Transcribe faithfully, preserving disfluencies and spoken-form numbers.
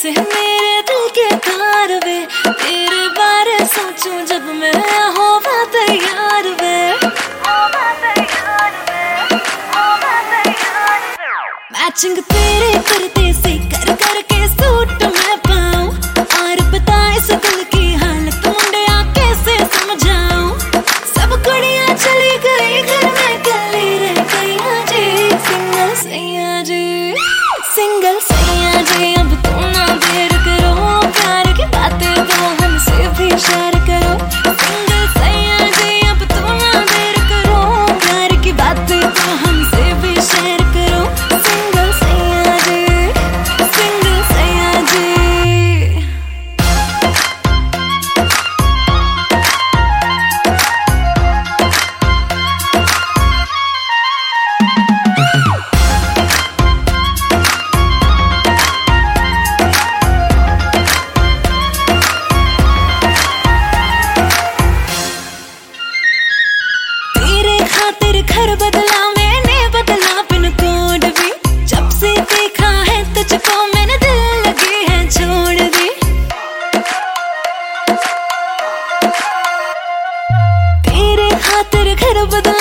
से मेरे दिल के तार वे, तेरे बारे सोचूं जब मैं होवा तैयार वे। मैचिंग तेरे करते से कर करके सूट मैं पाऊं, और पता इस दिल की हालत मुंडिया कैसे समझाऊं। सब कुड़ियां चली गई घर में कली रह गई जी, सिंगल सैया जी, सिंगल सैया जी। अब तो ना देर करो, प्यार की बातें तो हमसे भी शेयर करो। सिंगल सैया जी, अब तो ना देर करो, प्यार की बातें तो हमसे भी शेयर करो। सिंगल सैया जी, सिंगल सैया जी। खातिर घर बदला मैंने, बदला पिन कोड भी। जब से देखा है तुझको मैंने दिल लगी है छोड़ दी। तेरे खातिर घर बदला